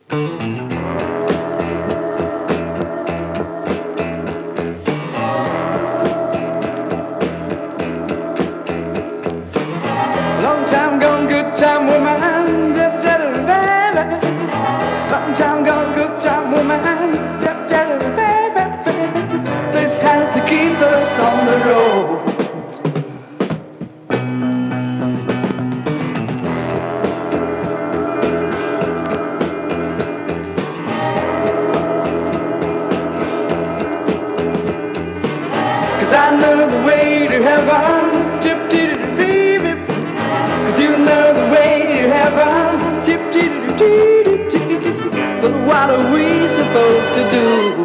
Long time gone, good time woman. Long time gone, good time woman. This has to keep us on the road. Cause I know the way to heaven. Chip titty baby. Cause you know the way to heaven. Chip titty. But what are we supposed to do?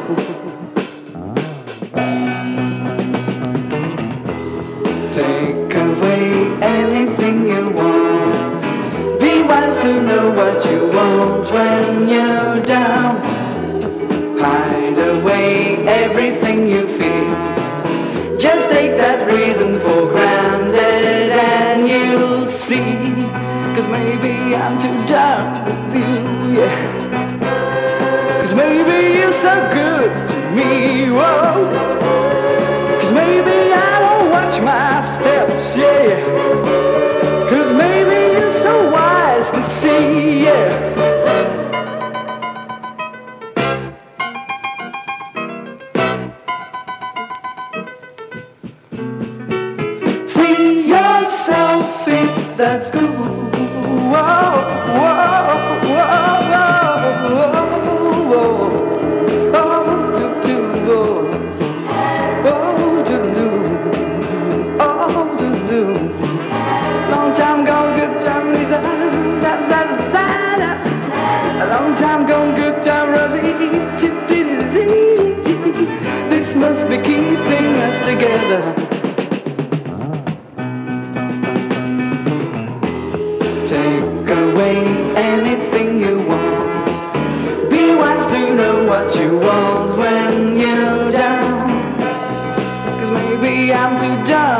Take away anything you want. Be wise to know what you want when you're down. Hide away everything you feel. Just take that reason for granted and you'll see. Cause maybe I'm too down with you, yeah. Cause maybe you're so good to me, whoa. Cause maybe I don't watch my steps, yeah. Cause maybe you're so wise to see, yeah. See yourself if that's cool. Whoa, whoa, whoa, whoa, whoa. Oh, do, do, oh, do, do, oh, do, do. Long time gone, good time, Lisa. Zap, zap, zap. A long time gone, good time, Rosie. Chip, chip, zee. This must be keeping us together. Take away anything you want. Be wise to know what you want when you're down. Cause maybe I'm too down